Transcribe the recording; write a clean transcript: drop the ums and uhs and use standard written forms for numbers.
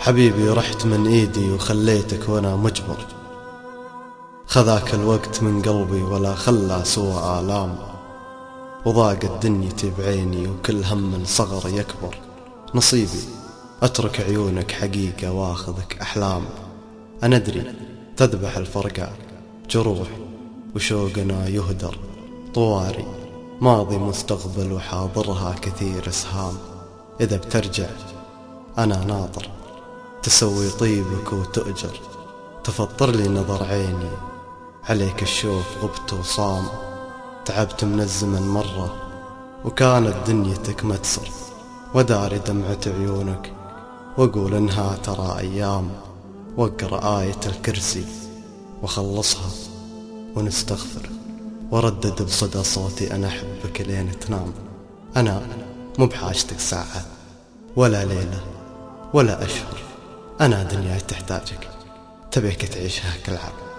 حبيبي رحت من ايدي وخليتك وانا مجبر، خذاك الوقت من قلبي ولا خلى سوى آلام، وضاقت دنيتي بعيني وكل هم صغر يكبر. نصيبي اترك عيونك حقيقة واخذك احلام، انا ادري تذبح الفرقة جروح وشوقنا يهدر طواري، ماضي مستقبل وحاضرها كثير اسهام. اذا بترجع انا ناطر، تسوي طيبك وتؤجر، تفطر لي نظر عيني عليك الشوف غبت وصام. تعبت من الزمن مرة وكانت دنيتك متسر، وداري دمعة عيونك واقول انها ترى ايام، واقرأ آية الكرسي وخلصها ونستغفر، وردد بصدى صوتي انا احبك لين تنام. انا مو بحاجتك ساعات ولا ليلة ولا اشهر، انا دنياي تحتاجك تبيك تعيشها كالعاب.